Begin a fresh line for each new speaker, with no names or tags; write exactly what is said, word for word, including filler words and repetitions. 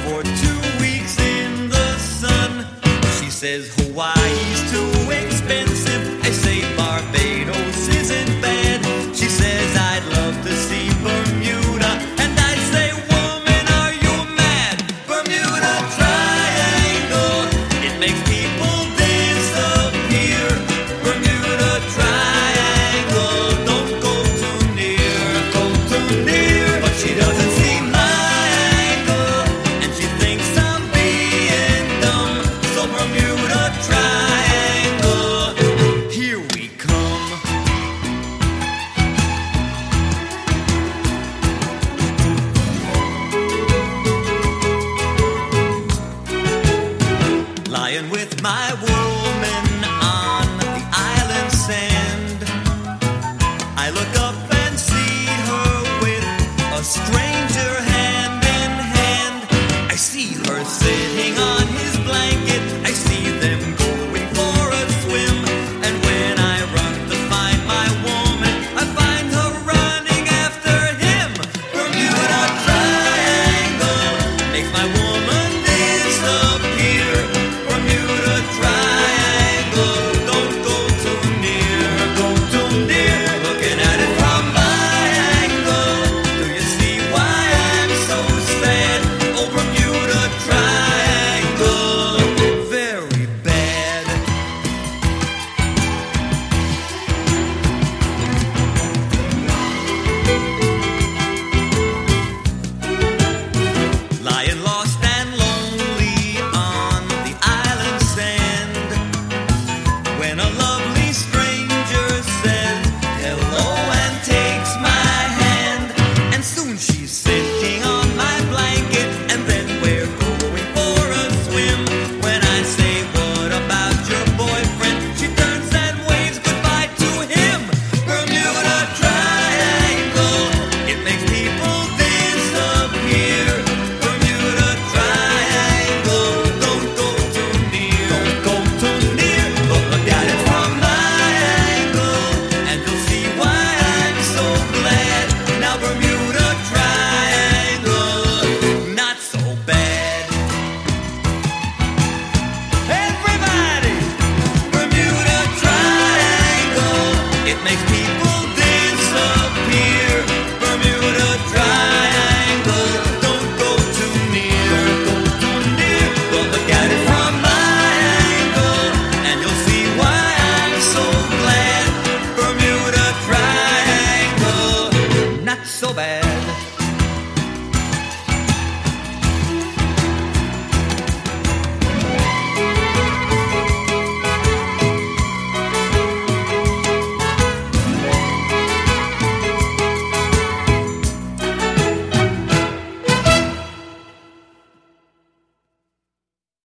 for two weeks in the sun. She says Hawaii's too expensive. I say Barbados isn't bad. She says I'd love to see Bermuda, and I say, woman, are you mad? Bermuda Triangle, it makes people disappear. Bermuda Triangle, don't go too near, go too near. But she doesn't see my angle, and she thinks I'm being dumb. So Bermuda Triangle, here we come. Lying with my woman on the island sand, I look up and see her with a stranger hand in hand. I see her sitting on his blanket, I see them going for a swim. And when I run to find my woman, I find her running after him. Bermuda Triangle makes my woman